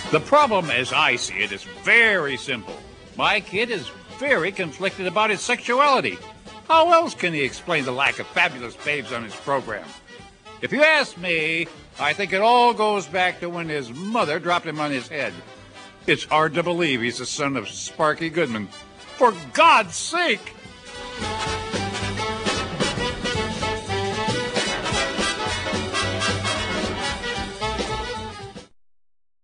The problem, as I see it, is very simple. My kid is very conflicted about his sexuality. How else can he explain the lack of fabulous babes on his program? If you ask me, I think it all goes back to when his mother dropped him on his head. It's hard to believe he's the son of Sparky Goodman. For God's sake!